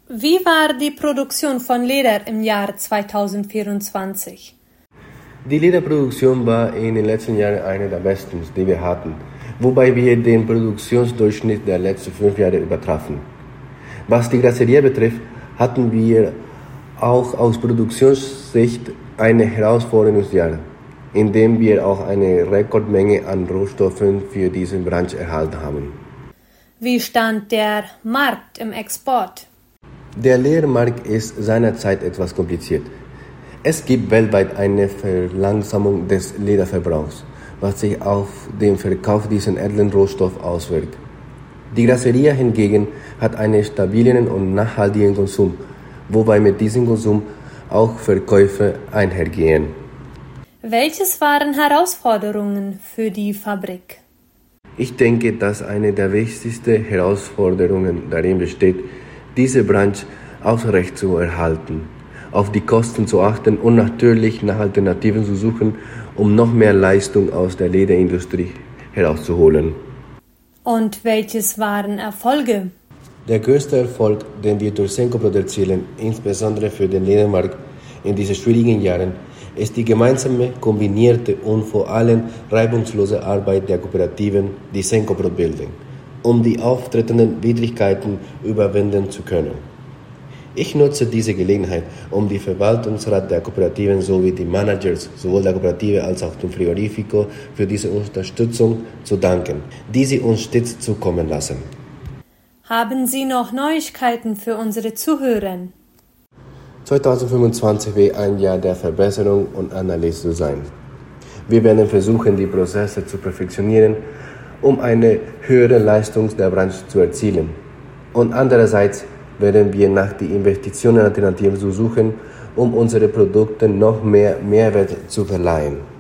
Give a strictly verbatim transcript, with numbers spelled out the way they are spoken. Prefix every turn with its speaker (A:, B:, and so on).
A: Wie war die Produktion von Leder im Jahr zweitausendvierundzwanzig?
B: Die Lederproduktion war in den letzten Jahren eine der besten, die wir hatten, wobei wir den Produktionsdurchschnitt der letzten fünf Jahre übertrafen. Was die Glaceria betrifft, hatten wir auch aus Produktionssicht ein herausforderndes Jahr, in dem wir auch eine Rekordmenge an Rohstoffen für diese Branche erhalten haben.
A: Wie stand der Markt im Export?
B: Der Ledermarkt ist seinerzeit etwas kompliziert. Es gibt weltweit eine Verlangsamung des Lederverbrauchs, was sich auf den Verkauf dieses edlen Rohstoffs auswirkt. Die Glaceria hingegen hat einen stabilen und nachhaltigen Konsum, wobei mit diesem Konsum auch Verkäufe einhergehen.
A: Welches waren Herausforderungen für die Fabrik?
B: Ich denke, dass eine der wichtigsten Herausforderungen darin besteht, diese Branche aufrecht zu erhalten, auf die Kosten zu achten und natürlich nach Alternativen zu suchen, um noch mehr Leistung aus der Lederindustrie herauszuholen.
A: Und welches waren Erfolge?
B: Der größte Erfolg, den wir durch Cencopro erzielen, insbesondere für den Ledermarkt in diesen schwierigen Jahren, ist die gemeinsame, kombinierte und vor allem reibungslose Arbeit der Kooperativen, die Cencopro bilden, um die auftretenden Widrigkeiten überwinden zu können. Ich nutze diese Gelegenheit, um die Verwaltungsrat der Kooperativen sowie die Managers sowohl der Kooperative als auch dem Frigorifico für diese Unterstützung zu danken, die sie uns stets zukommen lassen.
A: Haben Sie noch Neuigkeiten für unsere Zuhörer?
B: zweitausendfünfundzwanzig wird ein Jahr der Verbesserung und Analyse sein. Wir werden versuchen, die Prozesse zu perfektionieren, um eine höhere Leistung der Branche zu erzielen. Und andererseits werden wir nach den Investitionen Alternativen suchen, um unsere Produkte noch mehr Mehrwert zu verleihen.